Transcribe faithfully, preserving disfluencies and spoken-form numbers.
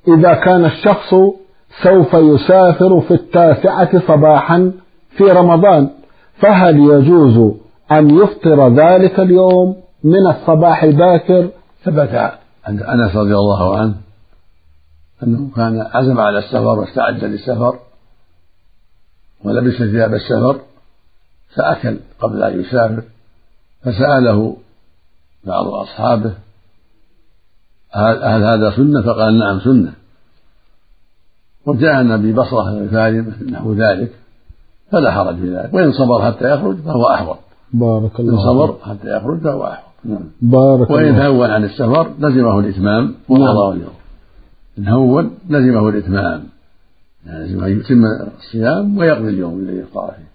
إذا كان الشخص سوف يسافر في التاسعة صباحا في رمضان، فهل يجوز أن يفطر ذلك اليوم من الصباح الباكر؟ ثبت عند أنس رضي الله عنه أنه كان عزم على السفر واستعد للسفر ولبس ثياب السفر فأكل قبل أن يسافر، فسأله بعض أصحابه هل هذا سنة؟ فقال نعم سنة. وجاء النبي بصرة الغفاري نحو ذلك فلا حرج في ذلك، وإن صبر حتى يخرج فهو أحوط. بارك الله. إن صبر حتى يخرج فهو أحوط. نعم. بارك وإن الله. هون عن السفر لزمه الإتمام وقضاء اليوم. إن هون لزمه الإتمام، يعني لازم أن يتم الصيام ويقضي اليوم الذي يفطر فيه.